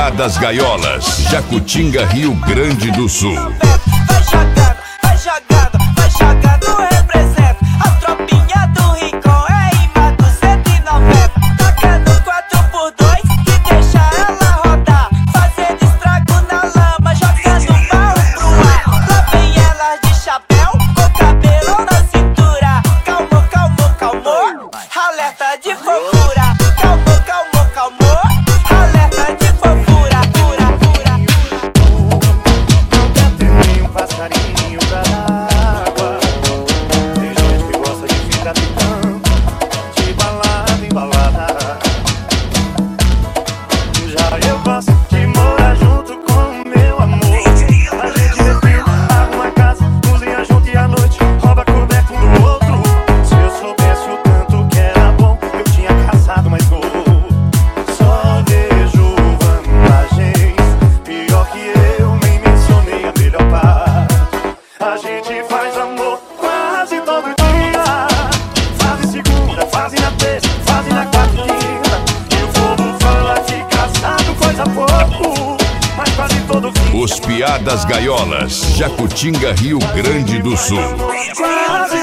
Piadas Gaiolas, Jacutinga, Rio Grande do Sul. Vai jogando, representa a tropinha do Rincão, é imã do 190. Taca no 4x2 e deixa ela rodar, fazendo estrago na lama, jogando balas pro ar. Lá vem ela de chapéu, com cabelo na cintura. Calmou, alerta de fofura. Calmou, alerta de fofura. Tem um passarinho pra dar água. Tem gente que gosta de ficar picando, de balada em balada. Já eu gosto de morar junto com o meu amor. A gente define, arruma a casa, cozinha junto e à noite rouba coberto um do outro. Se eu soubesse o tanto que era bom, eu tinha casado mais novo. Só vejo vantagens, pior que eu nem mencionei a melhor parte. A gente faz amor quase todo dia. Fase segunda, fase na terça, fase na quarta e quinta. E o povo fala que casado coisa pouco, mas quase todo fim. Os Piadas Gaiolas, Jacutinga, Rio Grande do Sul. Quase